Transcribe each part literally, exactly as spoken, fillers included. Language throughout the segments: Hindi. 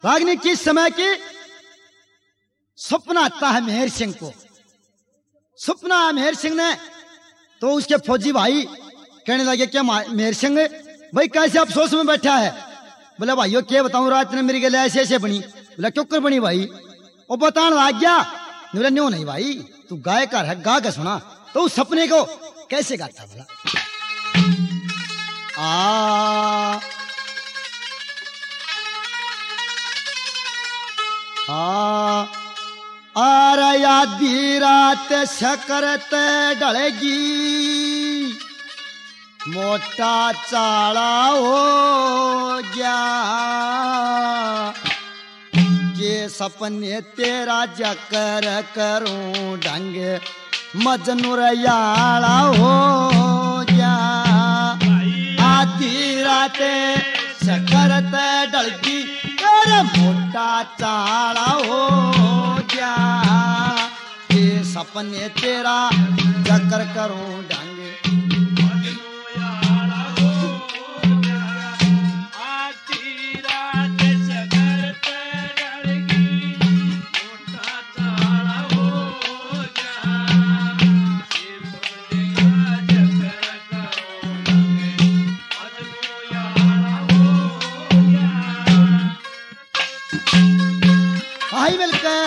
रागनी किस समय की सपना आता है मेहर सिंह को। सपना है मेहर सिंह ने, तो उसके फौजी भाई कहने लगे क्या मेहर सिंह भाई कैसे अफसोस में बैठा है। बोला भाइयों क्या बताऊं, रात ने मेरी गले ऐसे ऐसे बनी। बोला क्यों कर बनी भाई, वो बताने लग गया। बोला न्यों नहीं भाई, तू गायकार है, गा के सुना। तो उस सपने को कैसे गाता। बोला आ आ अरे आधी रात सकरत डलेगी, मोटा चाला हो गया, के सपने तेरा जकर करूं ढंग मजनूर याला हो गया। आधी रात सकरत डलगी, तेरा मोटा चाला हो गया, ये सपने तेरा जकर करूं ढंग। भाई मिलकर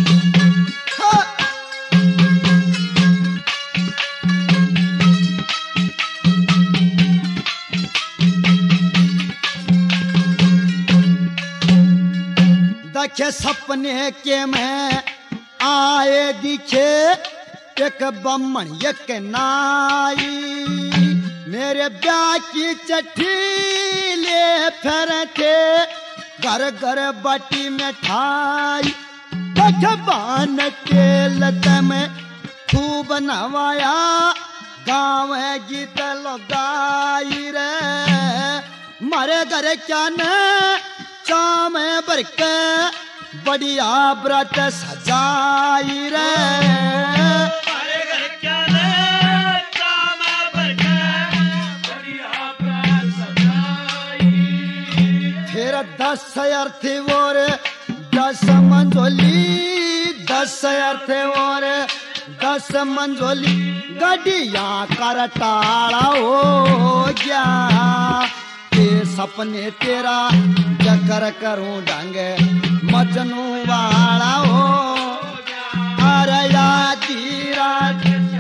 देखे सपने के में आए दिखे, एक बम्मन एक नाई, मेरे ब्याह की चिट्ठी ले फिर थे, घर घर बाटी मिठाई। भगवान के लत में खूब नवाया, गाँव गीत लगाई रे, मारे घर क्या न चाम भर के बढ़िया व्रत सजाई रे, मारे घर क्या न चाम भर के बढ़िया व्रत सजाई। फिर दस अर्थी और दस मंजोली, दस अर्थी और दस मंजोली, गड्डिया कर टाला हो गया, ये सपने तेरा जकर करूं ढंग मजनू वाला हो। अरे आधी रात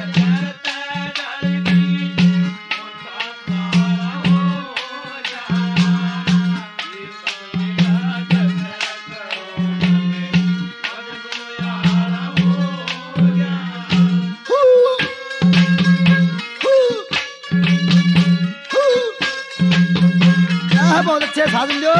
बहुत अच्छे साधन जो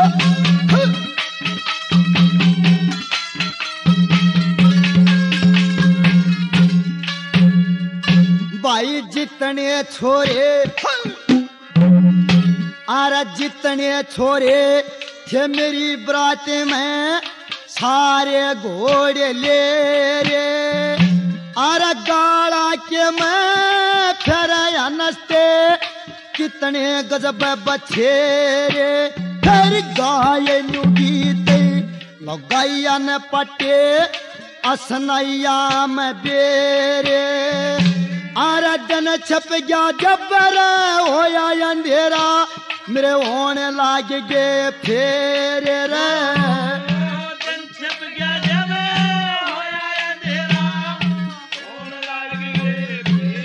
भाई जितने छोरे, अरे जितने छोरे थे मेरी बरात में, सारे घोड़े ले रे, अरे गाड़ा के मैं फिर नस्ते, कितने गजब बछेरे, फिर गाय गीते लगाइया न पटे, असनैया में बेरे, आरा दिन छप गया जबर होया अंधेरा, मेरे होने लाग गए फेरे रे, दिन छप गया जबर होया अंधेरा, होने लाग गए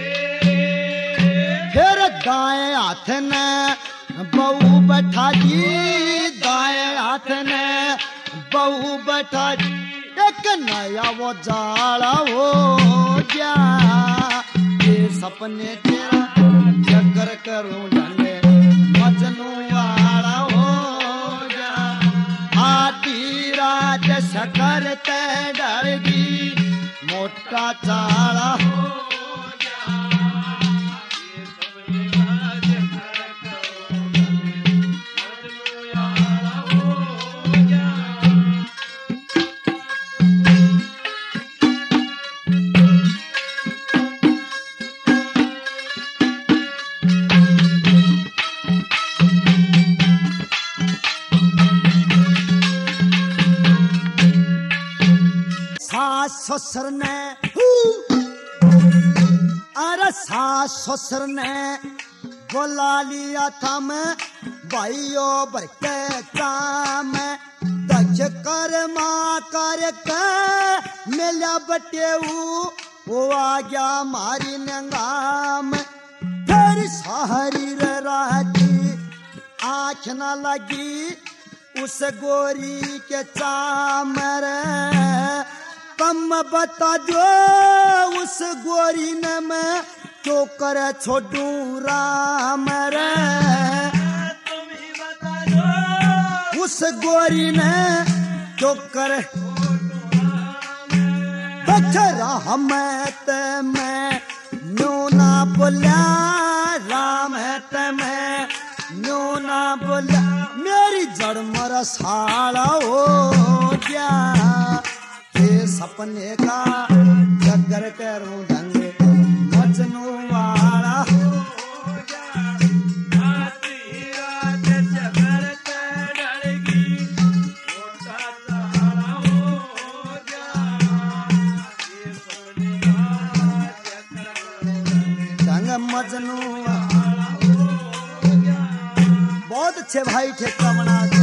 फेरे। फिर दाएं हाथ ने बहू बैठा दी, दाएं हाथ ने बहू बैठा दी, एक नया वो जाला हो गया, ये सपने तेरा चक्कर करूं ढंगे मजनू वाला हो गया। आधी रात शकर ते डरगी, मोटा चाला हो गया, ये सपने तेरा चक्कर करूं ढंगे मजनू वाला हो गया। ससुर ने अरे सास ससुर ने बुला लिया था मैं भाइयों भर के काम दक्ष कर माँ कर के मिला बटेऊ वो आ गया मारी नंगाम फिर सारी राती आँख न लगी उस गोरी के चामर कम बता दो उस गोरी ने मैं क्यों कर छोड़ू राम रे उस गोरी ने क्यों कर बचरा मैं ते मैं न्यू ना बोला राम है ते मैं न्यू ना बोला मेरी जड़ मर साला हो गया ये सपने का जगर करूं ढंग मजनू वाला हो गया आधी रात जगर ते डरगी छोटा साला हो गया ये सपने का जगर करूं ढंग मजनू वाला हो गया बहुत अच्छे भाई ठेका बना दे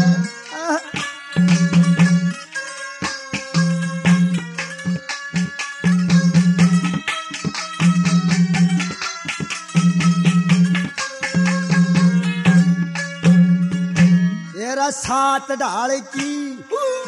सात डाल की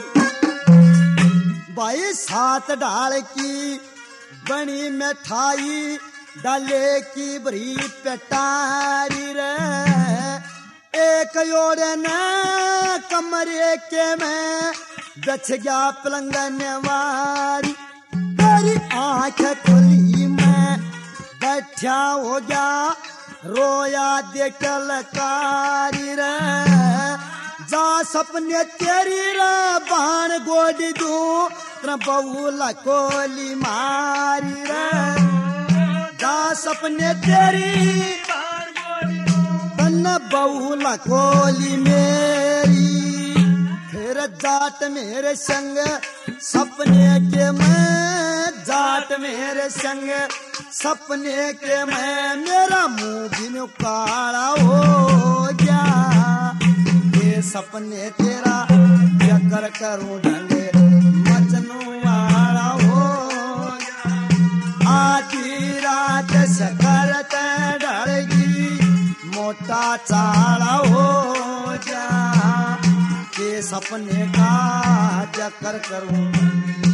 भाई सात डाल की बनी मिठाई डाले की बरी पेटारी रे एक योड़े ने कमरे के में बच गया पलंग नेवारी तेरी आंख खुली में बैठा हो गया रोया देख लकारी रे जा सपने तेरी रे बाण गोडी दू तेरा बहुला कोली मारी रे जा सपने तेरी बाण गोडी दू तन बहुला कोली मेरी फिर जाट मेरे संग सपने के मैं जाट मेरे संग सपने के मैं मेरा मुंह भी काला हो गया सपने तेरा चक्कर करूं ढंगे मजनू वाला हो आधी रात शकर ते डरगी मोटा चाला हो जा के सपने का चक्कर करूं